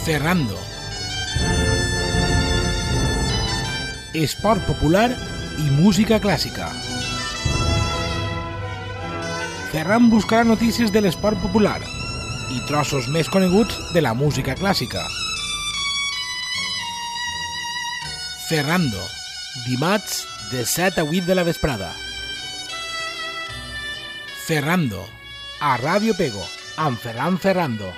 Ferrando. Esport popular i música clàssica. Ferran buscarà notícies de l'esport popular i trossos més coneguts de la música clàssica. Ferrando, dimarts de 7 a 8 de la vesprada. Ferrando, a Ràdio Pego, amb Ferran Ferrando.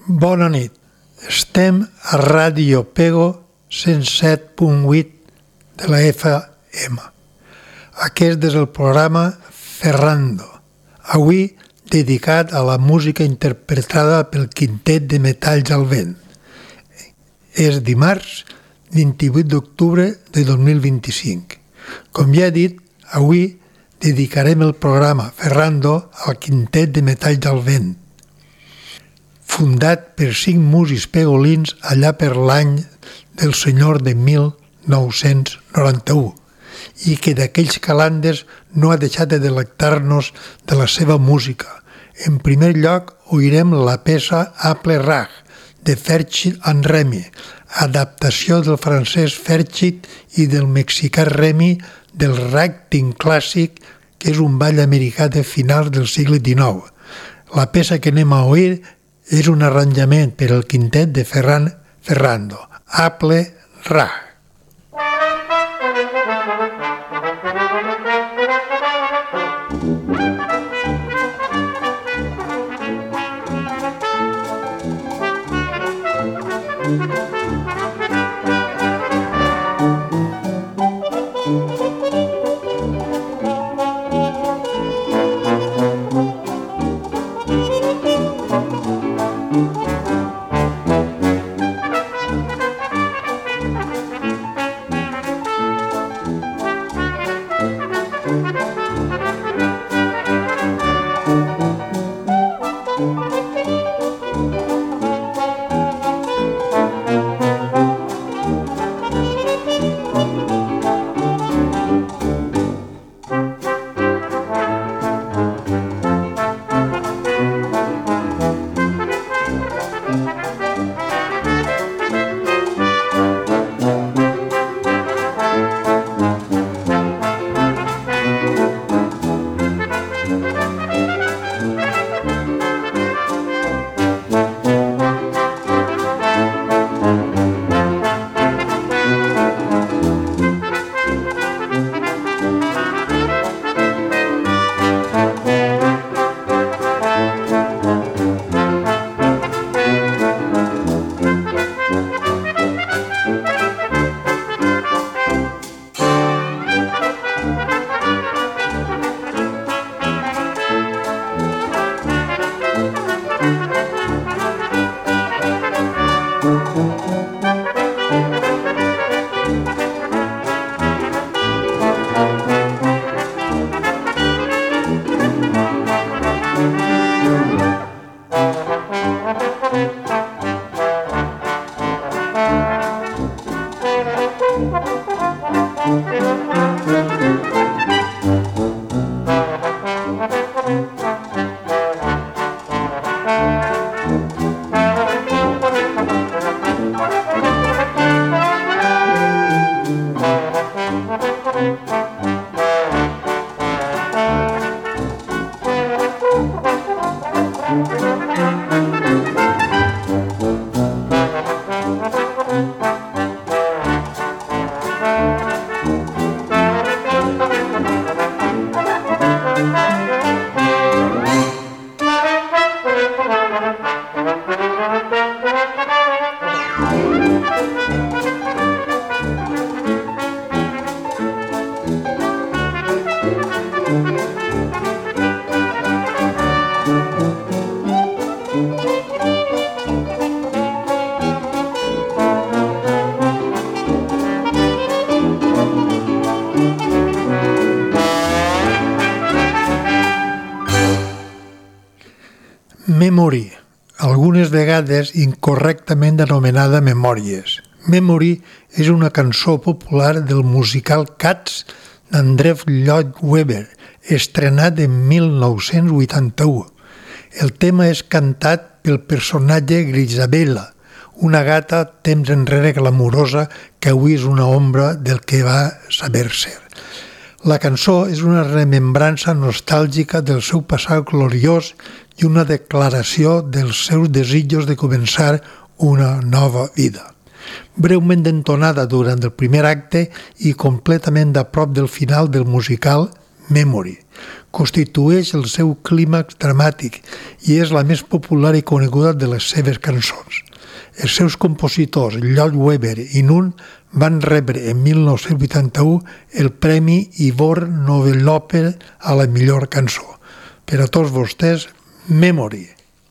Bona nit. Estem a Ràdio Pego 107.8 de la FM. Aquest és el programa Ferrando, avui dedicat a la música interpretada pel Quintet de Metalls al Vent. És dimarts 28 d'octubre de 2025. Com ja he dit, avui dedicarem el programa Ferrando al Quintet de Metalls al Vent, fundat per 5 músics pegolins allà per l'any del senyor de 1991 i que d'aquells calandes no ha deixat de delectar-nos de la seva música. En primer lloc, oirem la peça Apple Rag, de Ferchit and Remy, adaptació del francès Ferchit i del mexicà Remy del ragtime clàssic, que és un ball americà de finals del segle XIX. La peça que anem a oir és un arranjament per al quintet de Ferrando, Apple Rag. Memory, algunes vegades incorrectament anomenada Memòries. Memory és una cançó popular del musical Cats d'Andrew Lloyd Webber, estrenat en 1981. El tema és cantat pel personatge Grisabella, una gata temps enrere glamurosa que avui és una ombra del que va saber ser. La cançó és una remembrança nostàlgica del seu passat gloriós i una declaració dels seus desitjos de començar una nova vida. Breument entonada durant el primer acte i completament a prop del final del musical Memory. constitueix el seu clímax dramàtic i és la més popular i coneguda de les seves cançons. Els seus compositors, Lloyd Webber i Nunn, van rebre en 1981 el Premi Ivor Novelloper a la millor cançó. Per a tots vostès, Memory.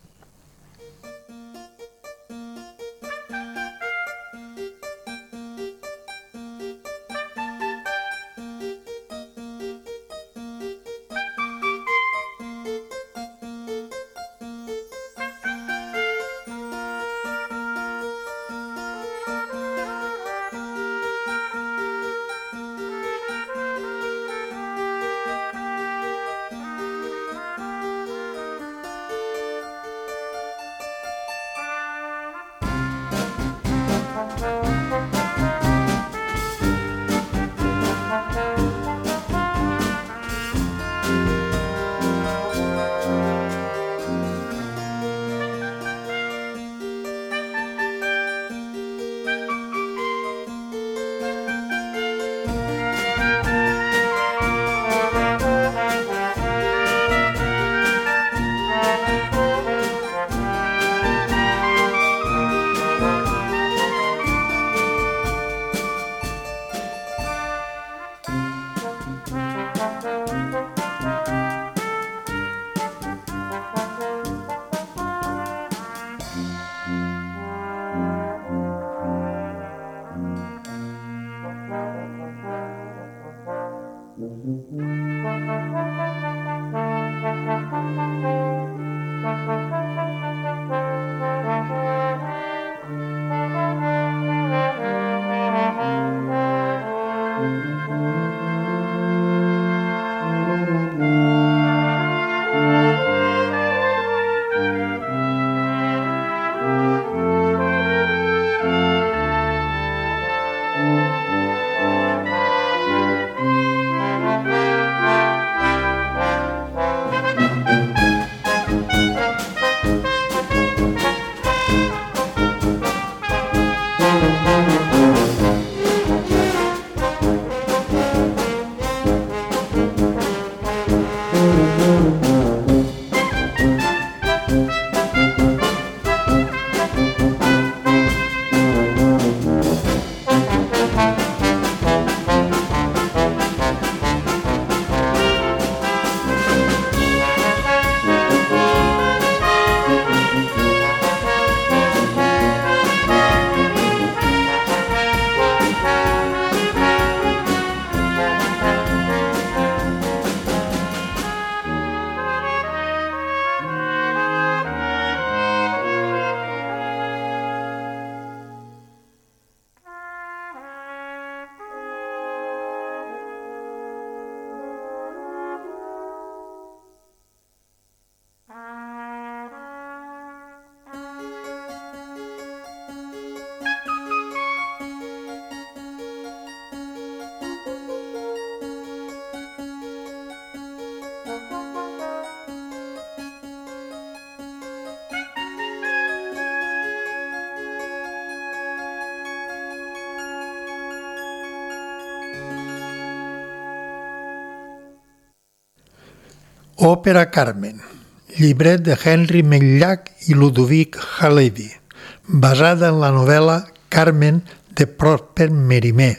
Òpera Carmen, llibret de Henry McLach i Ludovic Halevi, basada en la novel·la Carmen de Prosper Mérimée.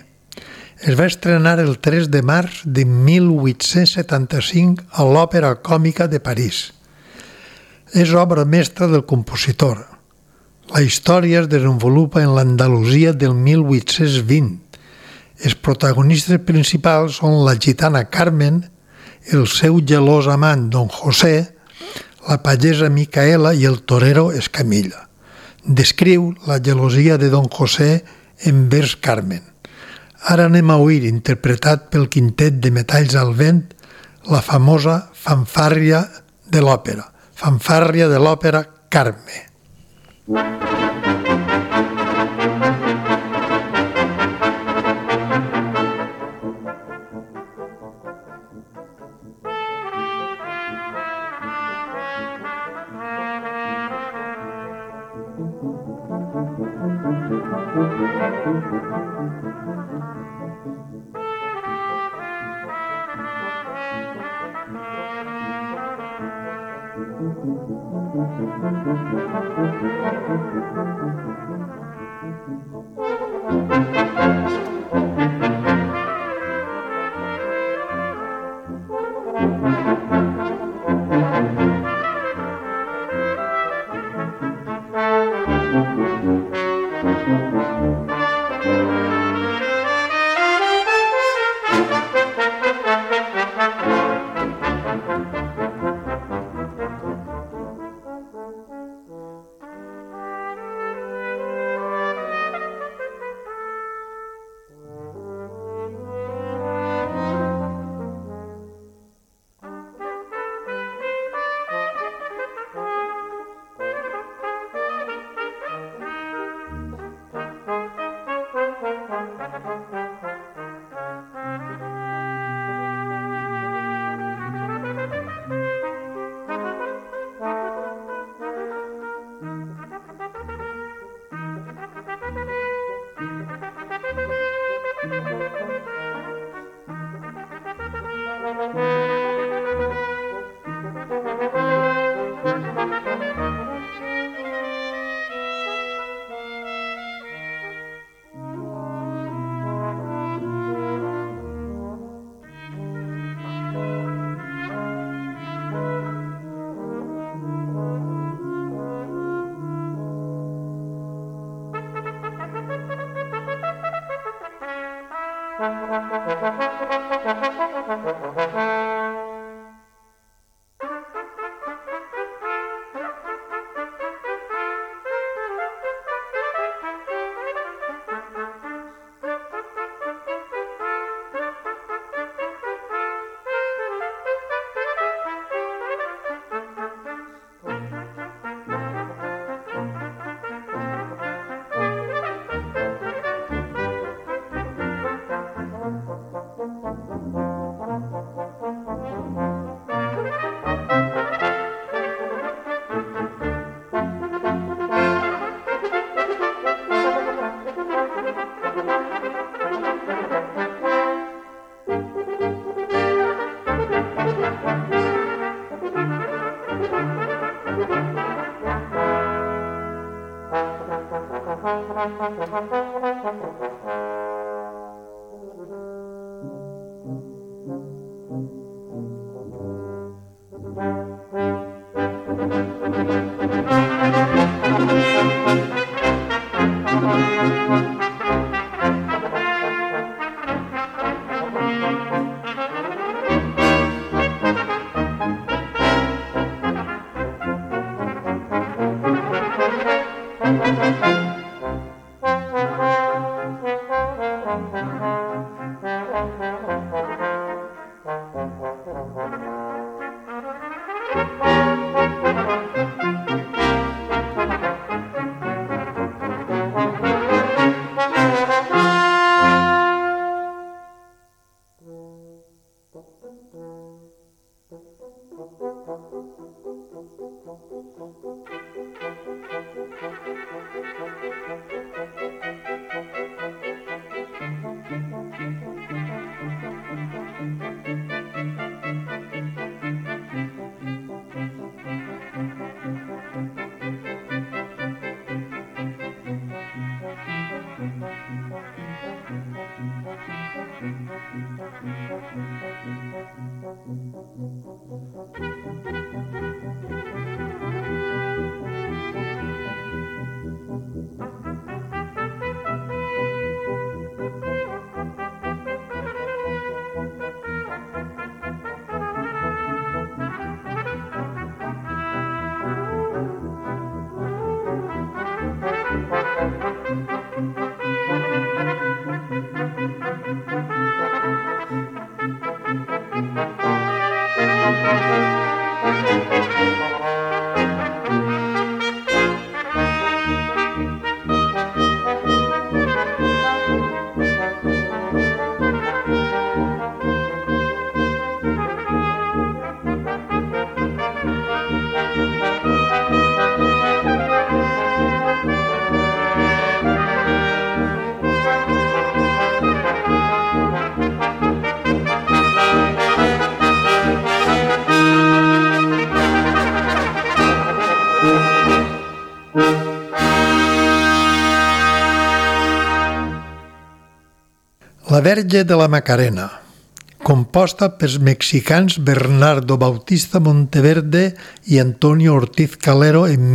Es va estrenar el 3 de març de 1875 a l'Òpera Còmica de París. És obra mestra del compositor. La història es desenvolupa en l'Andalusia del 1820. Els protagonistes principals són la gitana Carmen, el seu gelós amant Don José, la pagesa Micaela i el torero Escamilla. Descriu la gelosia de Don José envers Carmen. Ara anem a oir, interpretat pel quintet de metalls al vent, la famosa fanfàrria de l'òpera Carme. Verge de la Macarena, composta pels mexicans Bernardo Bautista Monteverde i Antonio Ortiz Calero en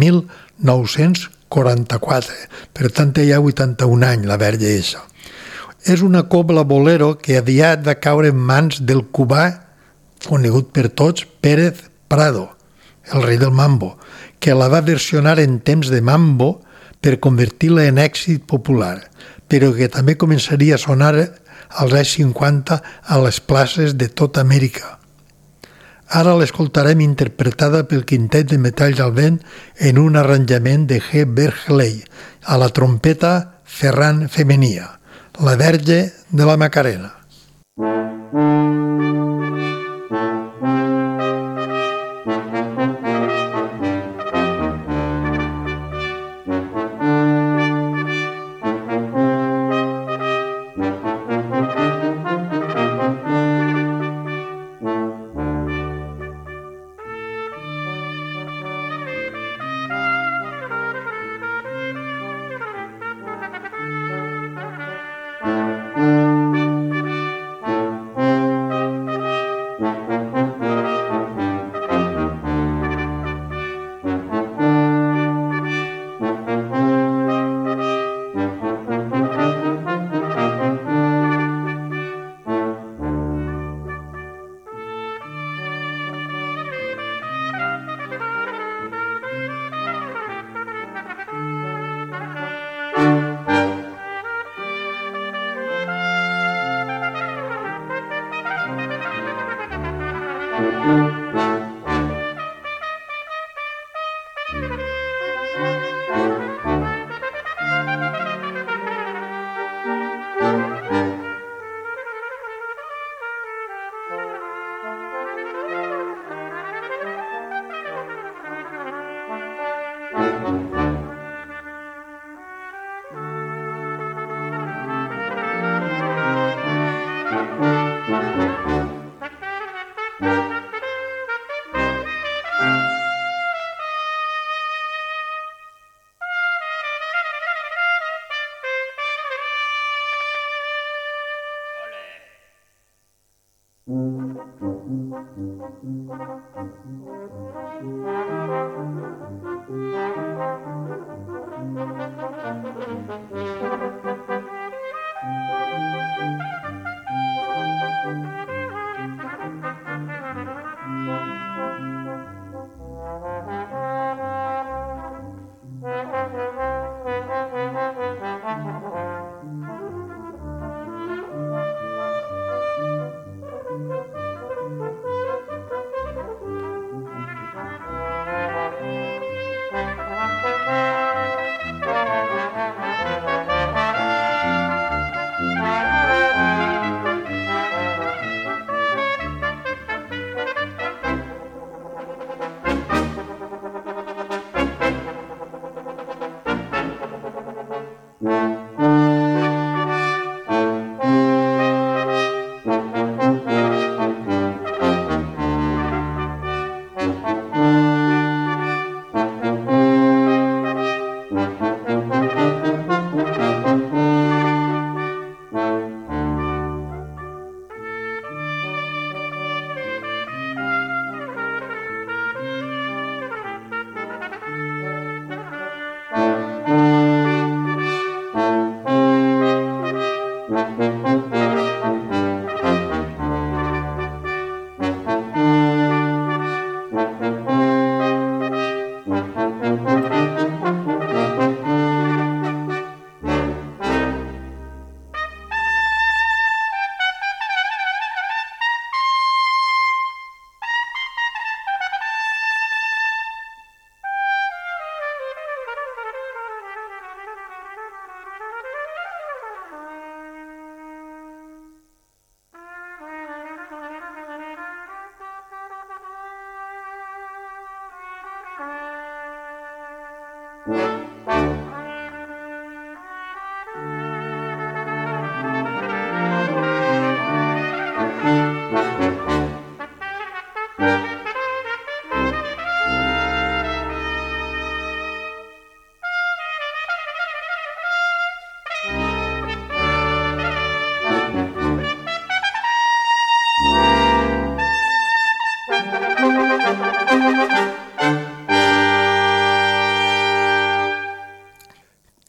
1944. Per tant, ja hi ha 81 anys, la Verge eixa. És una cobla bolero que aviat va caure en mans del cubà, conegut per tots, Pérez Prado, el rei del mambo, que la va versionar en temps de mambo per convertir-la en èxit popular, però que també començaria a sonar als anys 50 a les places de tota Amèrica. Ara l'escoltarem interpretada pel Quintet de Metalls al Vent en un arranjament de G. Berkeley, a la trompeta Ferran Femenia, la Verge de la Macarena.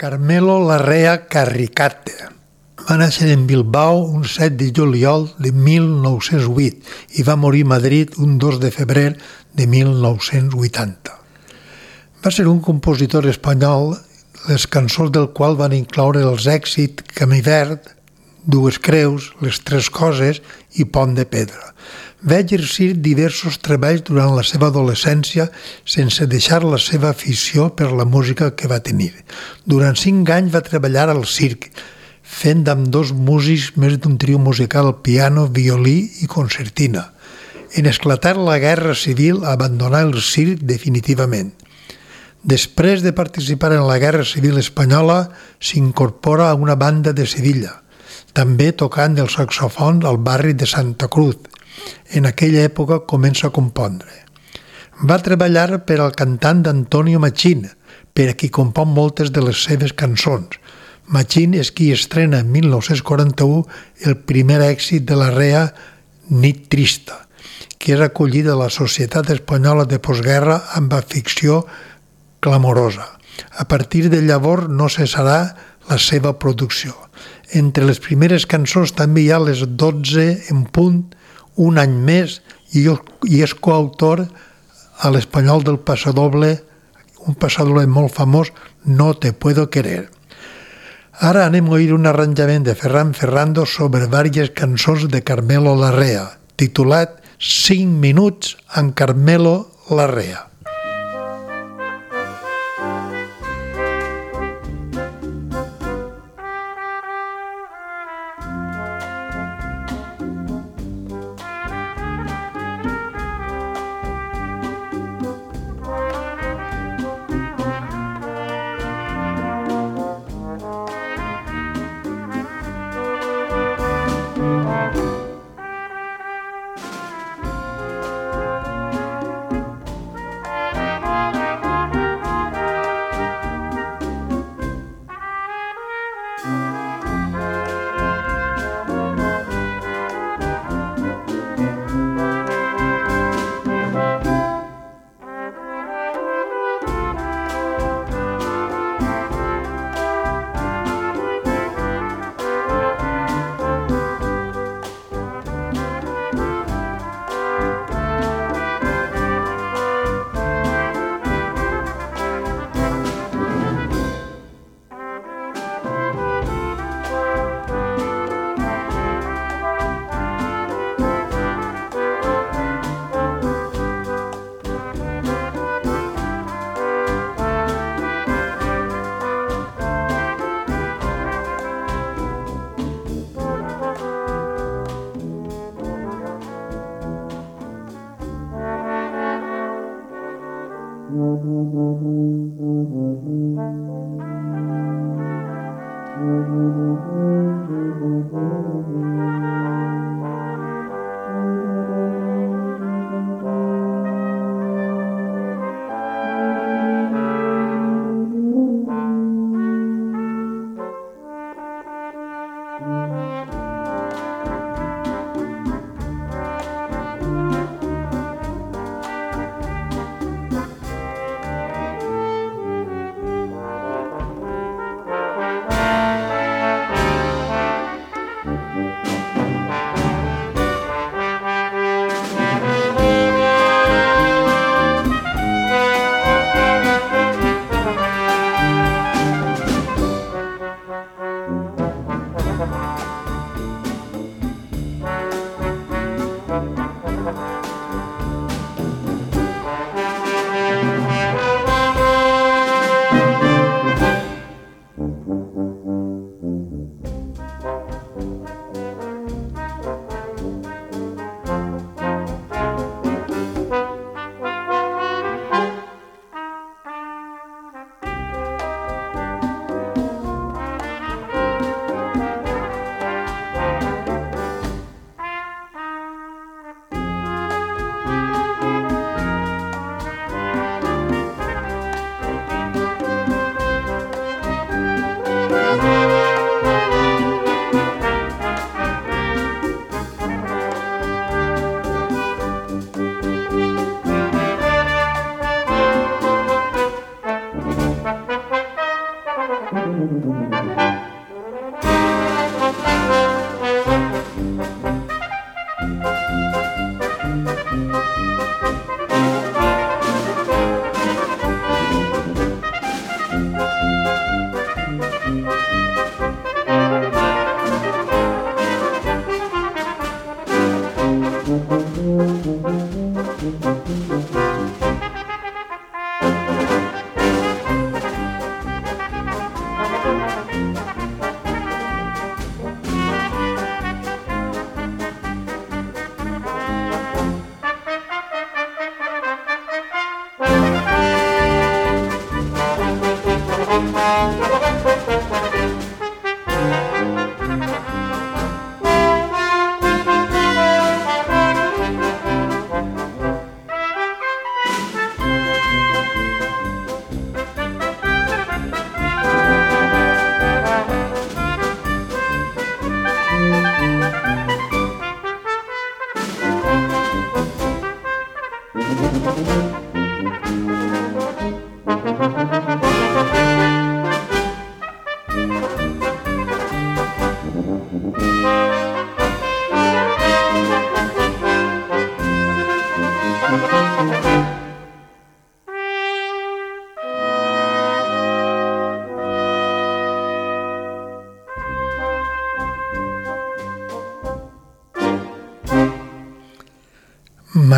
Carmelo Larrea Carricate va néixer en Bilbao un 7 de juliol de 1908 i va morir a Madrid un 2 de febrer de 1980. Va ser un compositor espanyol, les cançons del qual van incloure els èxits Camí Verd, Dues Creus, Les Tres Coses i Pont de Pedra. Va exercir diversos treballs durant la seva adolescència sense deixar la seva afició per la música que va tenir. Durant 5 anys va treballar al circ, fent amb 2 músics més d'un trio musical piano, violí i concertina. En esclatar la Guerra Civil abandonà el circ definitivament. Després de participar en la Guerra Civil espanyola, s'incorpora a una banda de Sevilla, també tocant el saxofon al barri de Santa Cruz. En aquella època comença a compondre. Va treballar per al cantant Antonio Machín, per a qui compon moltes de les seves cançons. Machín és qui estrena en 1941 el primer èxit de Larrea, Nit Trista, que és acollida a la societat espanyola de postguerra amb afició clamorosa. A partir de llavors no cessarà la seva producció. Entre les primeres cançons també hi ha les 12 en punt, Un any més, i és coautor a l'espanyol del passadoble, un passadoble molt famós, No te puedo querer. Ara anem a oír un arranjament de Ferran Ferrando sobre diverses cançons de Carmelo Larrea, titulat 5 minuts amb Carmelo Larrea.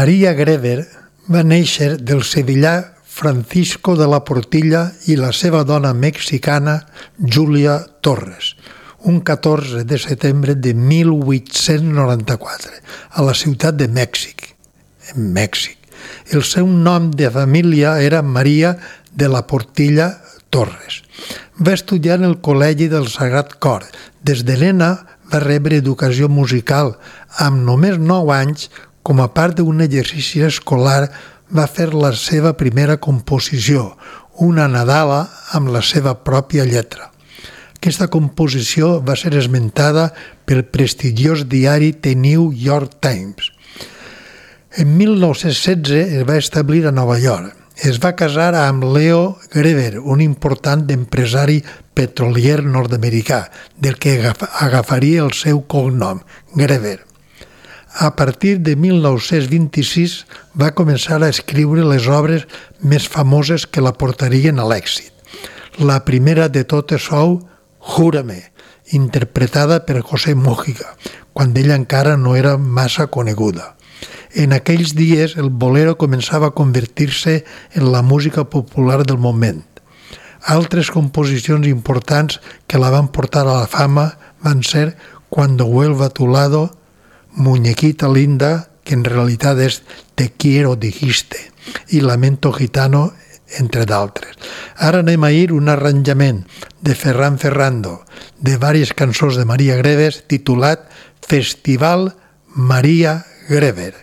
Maria Grever va néixer del sevillà Francisco de la Portilla i la seva dona mexicana Julia Torres, un 14 de setembre de 1894, a la ciutat de Mèxic, en Mèxic. El seu nom de família era Maria de la Portilla Torres. Va estudiar en el Col·legi del Sagrat Cor. Des de nena va rebre educació musical. Amb només 9 anys, com a part d'un exercici escolar, va fer la seva primera composició, una nadala amb la seva pròpia lletra. Aquesta composició va ser esmentada pel prestigiós diari The New York Times. En 1916 es va establir a Nova York. Es va casar amb Leo Grever, un important empresari petrolier nord-americà, del que agafaria el seu cognom, Grever. A partir de 1926 va començar a escriure les obres més famoses que la portarien a l'èxit. La primera de totes fou Júrame, interpretada per José Mújica, quan ella encara no era massa coneguda. En aquells dies el bolero començava a convertir-se en la música popular del moment. Altres composicions importants que la van portar a la fama van ser Cuando vuelva a tu lado, Muñequita linda, que en realitat és Te quiero dijiste, i Lamento gitano, entre d'altres. Ara anem a ir un arranjament de Ferran Ferrando de diverses cançons de Maria Grever titulat Festival Maria Grever.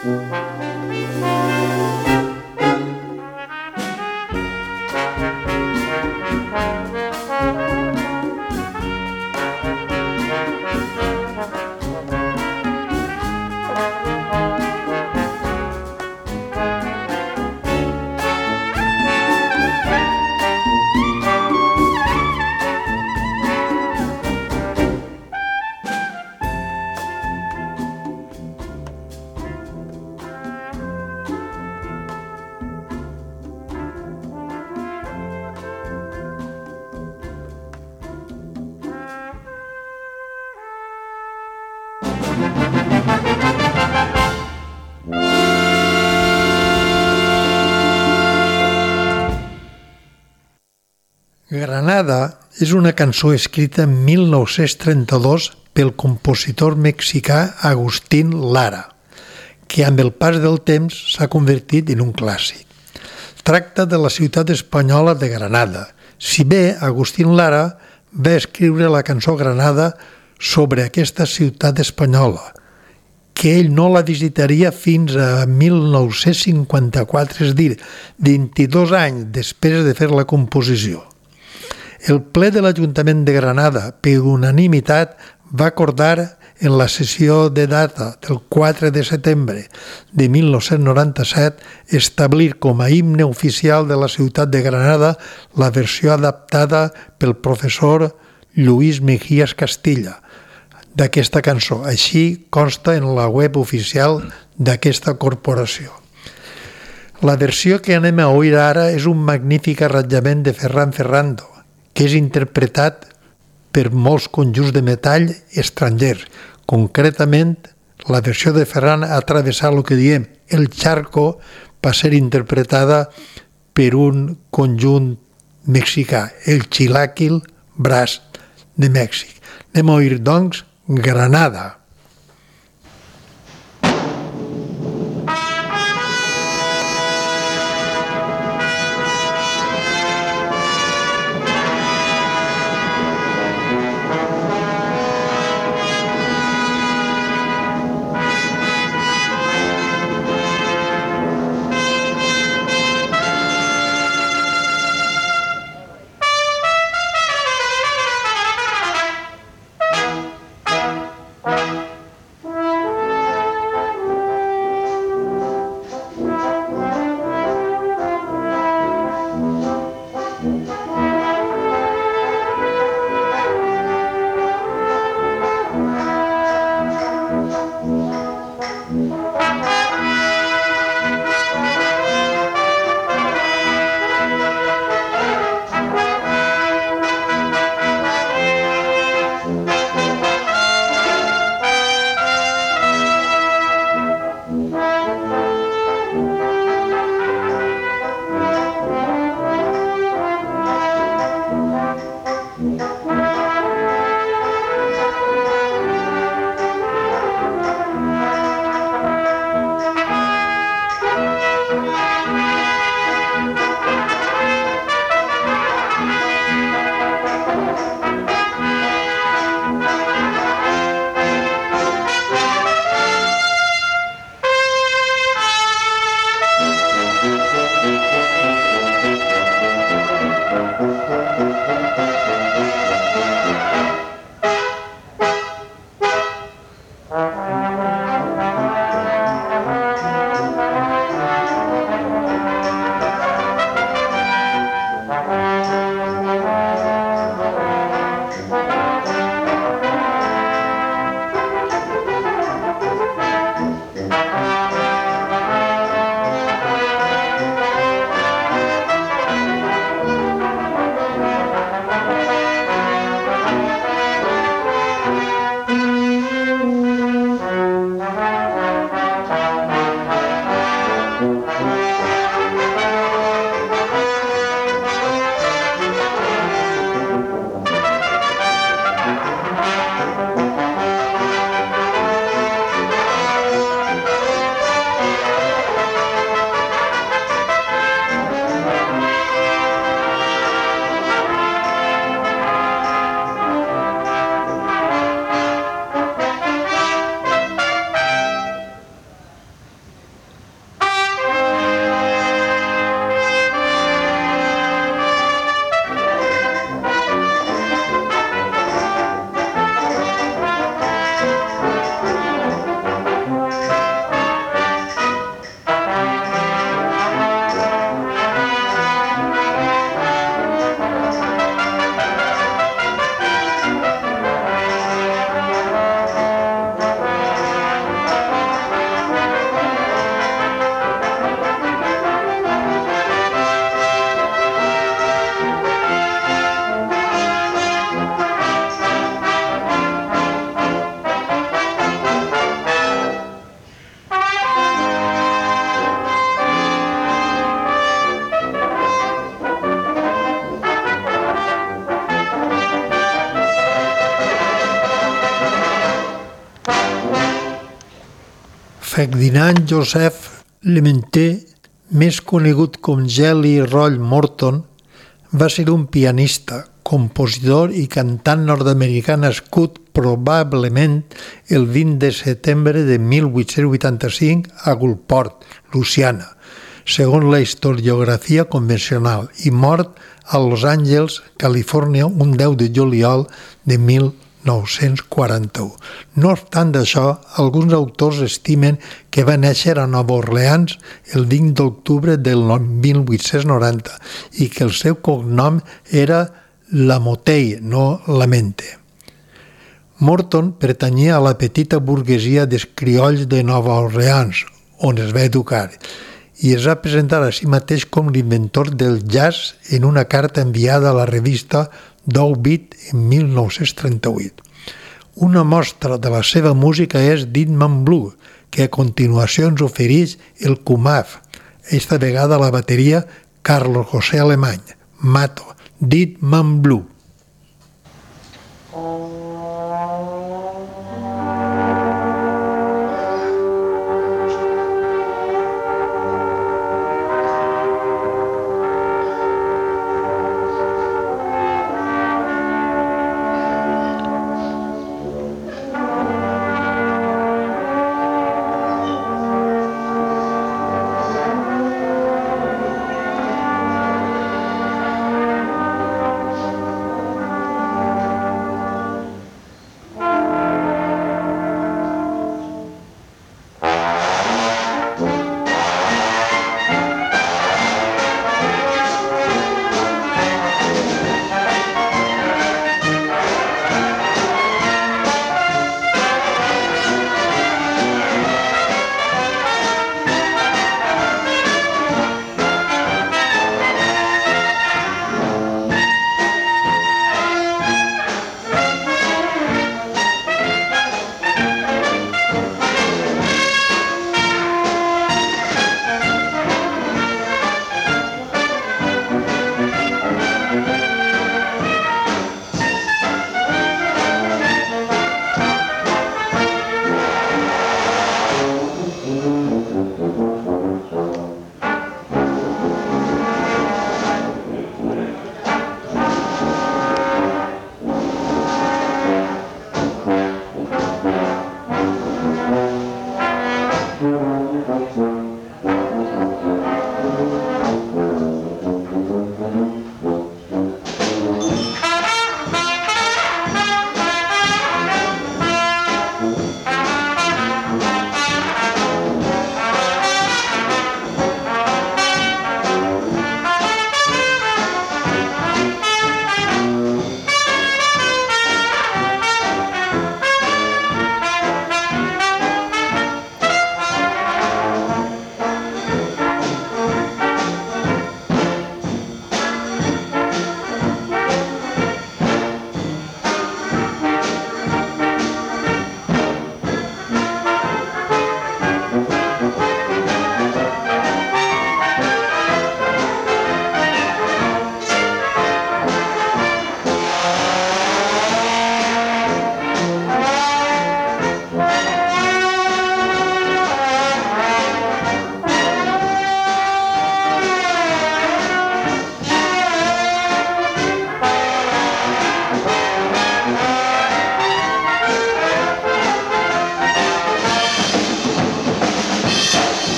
Granada és una cançó escrita en 1932 pel compositor mexicà Agustín Lara, que amb el pas del temps s'ha convertit en un clàssic. Tracta de la ciutat espanyola de Granada, si bé Agustín Lara va escriure la cançó Granada sobre aquesta ciutat espanyola, que ell no la visitaria fins a 1954, és dir, 22 anys després de fer la composició. El ple de l'Ajuntament de Granada, per unanimitat, va acordar en la sessió de data del 4 de setembre de 1997 establir com a himne oficial de la ciutat de Granada la versió adaptada pel professor Lluís Mejías Castilla d'aquesta cançó. Així consta en la web oficial d'aquesta corporació. La versió que anem a oir ara és un magnífic arranjament de Ferran Ferrando, que és interpretat per molts conjunts de metall estrangers. Concretament, la versió de Ferran ha travessat el que diem el charco per ser interpretada per un conjunt mexicà, el Chilaquil Brass de Mèxic. Anem a oir, doncs, Granada. Ferdinand Joseph Lemaitre, més conegut com Jelly Roll Morton, va ser un pianista, compositor i cantant nord-americà nascut probablement el 20 de setembre de 1885 a Gulfport, Louisiana, segons la historiografia convencional, i mort a Los Angeles, Califòrnia, un 10 de juliol de 1941. No obstant això, alguns autors estimen que va néixer a Nova Orleans el 20 d'octubre del 1890 i que el seu cognom era Lamotey, no Lamente. Morton pertanyia a la petita burguesia dels criolls de Nova Orleans, on es va educar, i es va presentar a si mateix com l'inventor del jazz en una carta enviada a la revista Downbeat en 1938. Una mostra de la seva música és Deadman Blue, que a continuació ens ofereix el Kumaf, esta vegada a la bateria Carlos José Alemany, Mato, Deadman Blue.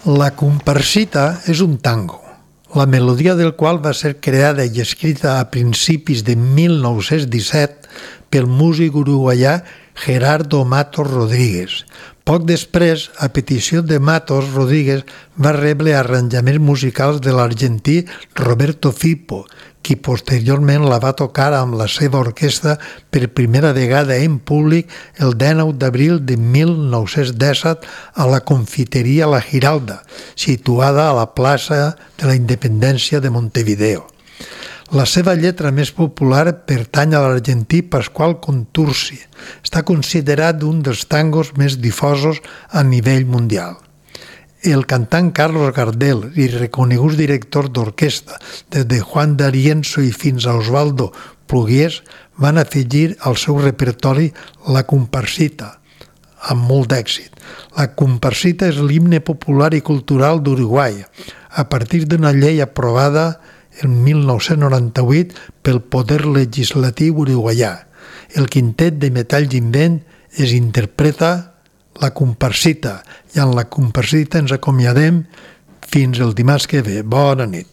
La comparsita és un tango, la melodia del qual va ser creada i escrita a principis de 1917 pel músic uruguaià Gerardo Matos Rodríguez. Poc després, a petició de Matos, Rodríguez va rebre arranjaments musicals de l'argentí Roberto Firpo, qui posteriorment la va tocar amb la seva orquestra per primera vegada en públic el 19 d'abril de 1917 a la confiteria La Giralda, situada a la plaça de la Independència de Montevideo. La seva lletra més popular pertany a l'argentí Pascual Contursi. Està considerat un dels tangos més difosos a nivell mundial. El cantant Carlos Gardel i reconeguts directors d'orquestra, des de Juan D'Arienzo i fins a Osvaldo Pugliese, van afegir al seu repertori la comparsita, amb molt d'èxit. La comparsita és l'himne popular i cultural d'Uruguai, a partir d'una llei aprovada en 1998 pel Poder Legislatiu uruguaià. El quintet de Metall Invent es interpreta la comparsita i en la comparsita ens acomiadem fins el dimarts que ve. Bona nit.